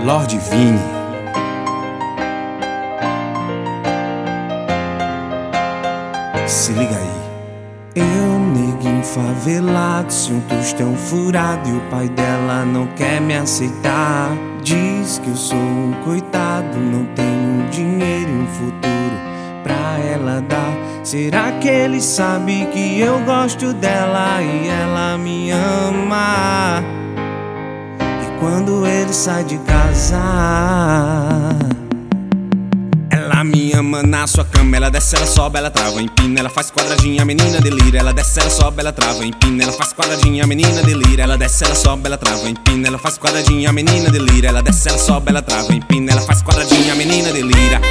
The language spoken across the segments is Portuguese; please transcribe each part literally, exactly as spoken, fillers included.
Lorde Vini. Se liga aí. Eu, neguinho favelado, sinto um tostão furado e o pai dela não quer me aceitar. Diz que eu sou um coitado, não tenho dinheiro e um futuro pra ela dar. Será que ele sabe que eu gosto dela e ela me ama? E quando ele sai de casa, ela me ama na sua cama. Ela desce, ela sobe, ela trava, empina. Ela faz quadradinha, a menina delira. Ela desce, ela sobe, ela trava, empina. Ela faz quadradinha, a menina delira. Ela desce, ela sobe, ela trava, empina. Ela faz quadradinha, a menina delira. Ela desce, ela sobe, ela trava, empina. Ela faz quadradinha, a menina delira.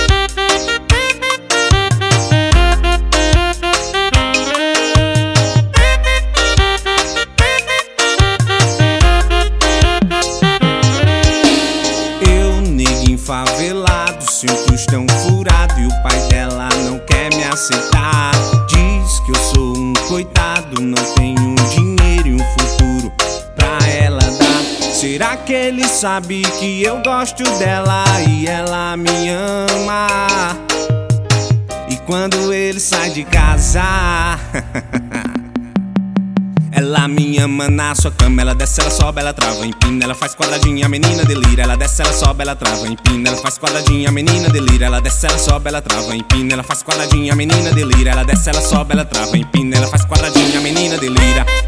Favelado, sinto um tostão furado e o pai dela não quer me aceitar. Diz que eu sou um coitado, não tenho dinheiro e um futuro pra ela dar. Será que ele sabe que eu gosto dela e ela me ama? E quando ele sai de casa, ela me ama na sua cama. Ela desce, ela sobe, ela trava, empina. Ela faz quadradinha, a menina delira. Ela desce, ela sobe, ela trava, empina. Ela faz quadradinha, a menina delira. Ela desce, ela sobe, ela trava, empina. Ela faz quadradinha, a menina delira. Ela desce, ela sobe, ela trava, empina. Ela faz quadradinha, a menina delira.